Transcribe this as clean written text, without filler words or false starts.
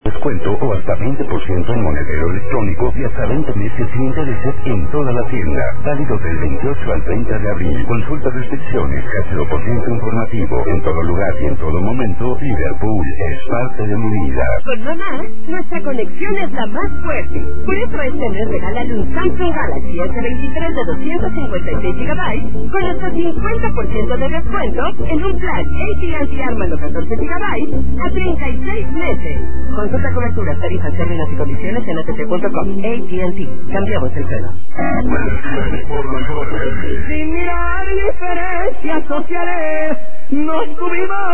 Descuento o hasta 20% en monedero electrónico y hasta 20 meses sin intereses en toda la tienda. Válido del 28 al 30 de abril. Consulta restricciones, cácelo por ciento informativo. En todo lugar y en todo momento, Liverpool es parte de mi vida. Con mamá, nuestra conexión es la más fuerte. Por eso este mes regálale un Samsung Galaxy S23 de 256 GB con hasta 50% de descuento en un plan AT&T Armando 14 GB a 36 meses. Consulta coberturas, tarifas, términos y condiciones en att.com. AT&T. Cambiamos el pelo. Sin mirar diferencias sociales, nos tuvimos